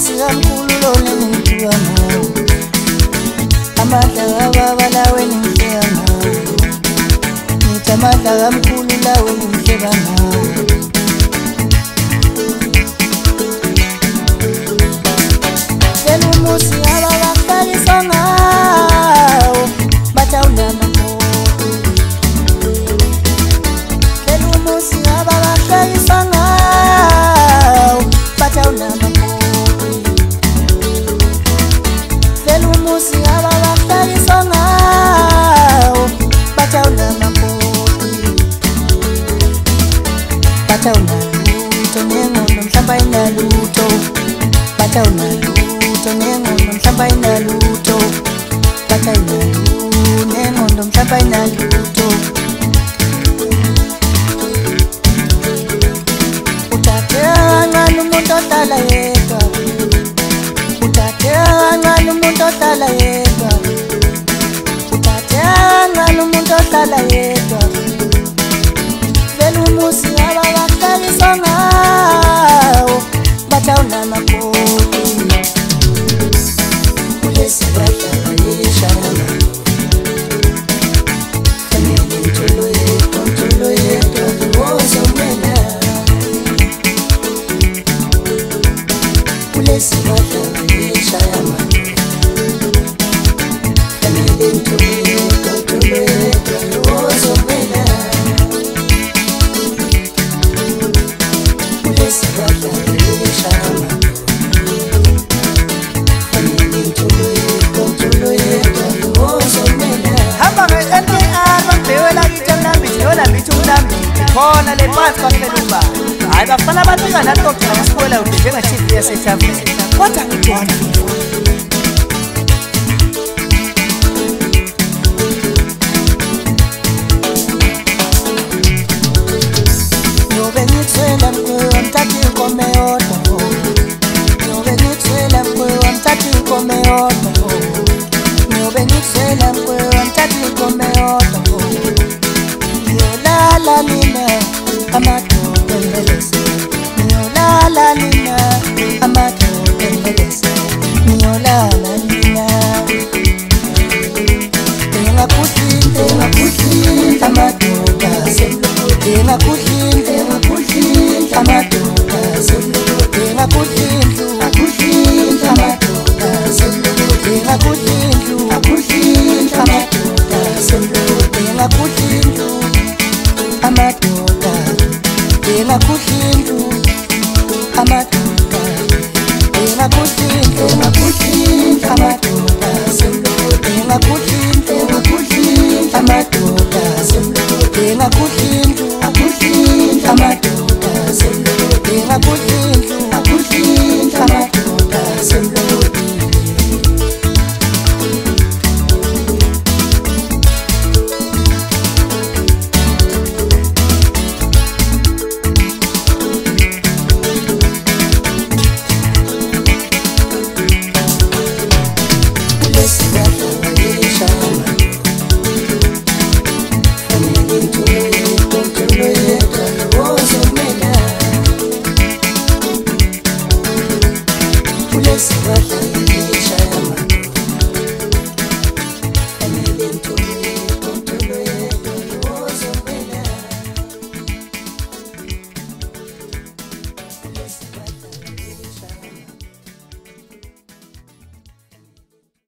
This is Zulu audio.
musi kamkhulu lona ngithiwa ngawo, amandla kababa lawe ngihleka ngawo, ngithi amandla kamkhulu lawe ngihleka ngawo. Vele umusi ababaqalisa ngawo, bathi awunamakhosi. Vele umusi ababaqalisa ngawo, bathi awunamakhosi. Vele umusi ababaqalisa ngawo, bathi awunamakhosi. Bathi awunalutho nengqondo mhlawumbe ayinalutho, bathi awunalutho nengqondo mhlawumbe ayinalutho, bathi nengqondo mhlawumbe ayinalutho. Uthathe kancane umuntu ohlala yedwa, uthathe kancane umuntu ohlala yedwa, uthathe kancane umuntu ohlala yedwa. Vele umusi ababaqalisa ngawo, bathi awunamakhosi. Kulesi badala yeshayama, fanele mtholo yedwa ozomela. Kulesi badala yeshayama, fanele mtholo yedwa ozomela. Kulesi badala yeshayama, fanele mtholo yedwa ozomela. Hamba nge-NKR bambhewe lakithi emnambini, yolambitha umnambini khona le phansi kwaphela uba hayi bafana bafika natokugcina ngesibwela ude njenge-TV yasethaveni, kodwa ngithi wanififa. Ngiyobe ngithwela mkwewe wamthatha inkomo eyodwa, ngiyobe ngithwela mkwewe wamthatha inkomo eyodwa, ngiyobe ngithwela mkwewe wamthatha inkomo eyodwa. Ngiyolala mina amadoda embeleze, ngiyolala mina amadoda embeleze, ngiyolala mina. Ngingakudlinda amadoda semlokoti, ngingakudlinda amadoda semlokoti, ngingakudlinda amadoda semlokoti, ngingakudlinda amadoda semlokoti, ngingakudlinda amadoda, ngingakudlinda amadoda, ngingakudlinda amadoda semlokoti, ngingakudlinda amadoda semlokoti, ngingakudlinda amadoda semlokoti, ngingakudlinda amadoda semlokoti. Let's go.